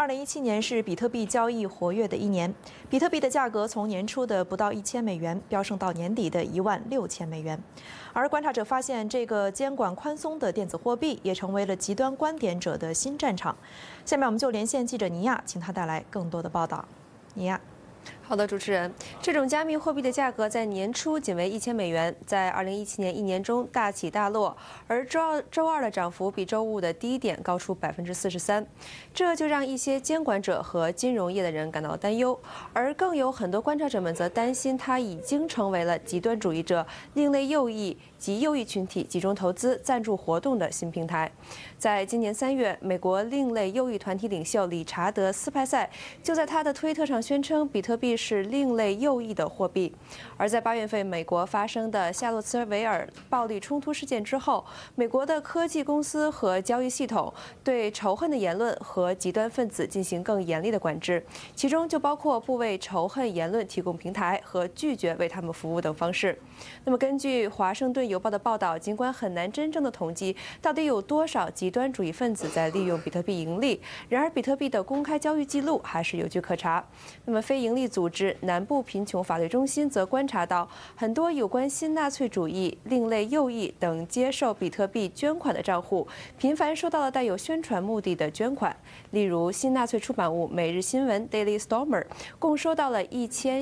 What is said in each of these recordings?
2017年是比特币交易活跃的一年，比特币的价格从年初的不到$1000飙升到年底的16000美元。而观察者发现，这个监管宽松的电子货币也成为了极端观点者的新战场。下面我们就连线记者尼亚，请他带来更多的报道。尼亚。 好的，主持人，这种加密货币的价格在年初仅为$1000，在2017年一年中大起大落，而周二的涨幅比周五的低点高出43%，这就让一些监管者和金融业的人感到担忧，而更有很多观察者们则担心它已经成为了极端主义者、另类右翼及右翼群体集中投资赞助活动的新平台。在今年3月，美国另类右翼团体领袖理查德·斯派塞就在他的推特上宣称，比特币是另类右翼的货币。而在8月份美国发生的夏洛茨维尔暴力冲突事件之后，美国的科技公司和交易系统对仇恨的言论和极端分子进行更严厉的管制，其中就包括不为仇恨言论提供平台和拒绝为他们服务等方式。那么根据华盛顿邮报的报道，尽管很难真正的统计到底有多少极端主义分子在利用比特币盈利，然而比特币的公开交易记录还是有据可查。那么非营利组织南部贫穷法律中心则观察到，很多有关新纳粹主义、另类右翼等接受比特币捐款的账户，频繁收到了带有宣传目的的捐款。例如，新纳粹出版物《每日新闻》（Daily Stormer） 共收到了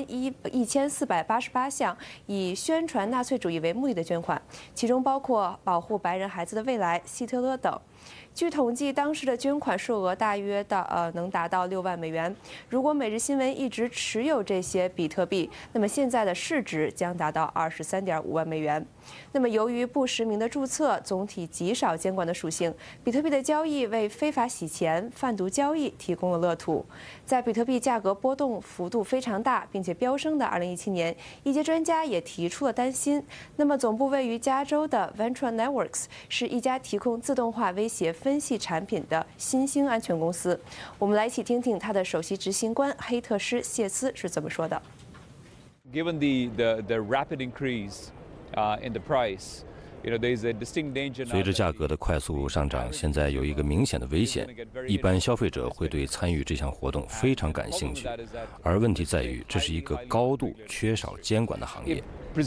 1488项以宣传纳粹主义为目的的捐款，其中包括保护白人孩子的未来、希特勒等。据统计，当时的捐款数额大约能达到$6万。如果每日新闻一直持有这些比特币，那么现在的市值将达到23.5万。那么由于不实名的注册、总体极少监管的属性，比特币的交易为非法洗钱、贩毒交易提供了乐土。在比特币价格波动幅度非常大并且飙升的2017年，一些专家也提出了担心。那么总部位于加州的 Ventura Networks 是一家提供自动化威胁分析产品的新兴安全公司。我们来一起听听他的首席执行官黑特施·谢斯是怎么说的。 Given the rapid increase in the price, 随着价格的快速上涨，现在有一个明显的危险：一般消费者会对参与这项活动非常感兴趣，而问题在于，这是一个高度缺少监管的行业。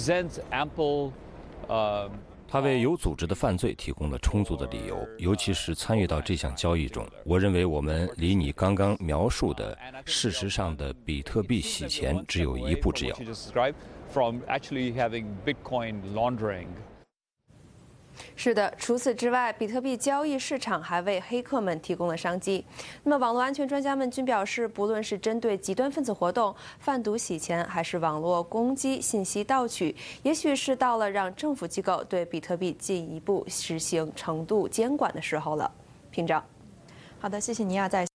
它为有组织的犯罪提供了充足的理由，尤其是参与到这项交易中。我认为我们离你刚刚描述的事实上的比特币洗钱只有一步之遥。 是的，除此之外，比特币交易市场还为黑客们提供了商机。那么，网络安全专家们均表示，不论是针对极端分子活动、贩毒洗钱，还是网络攻击、信息盗取，也许是到了让政府机构对比特币进一步实行程度监管的时候了。屏障。 好的，谢谢尼亚在。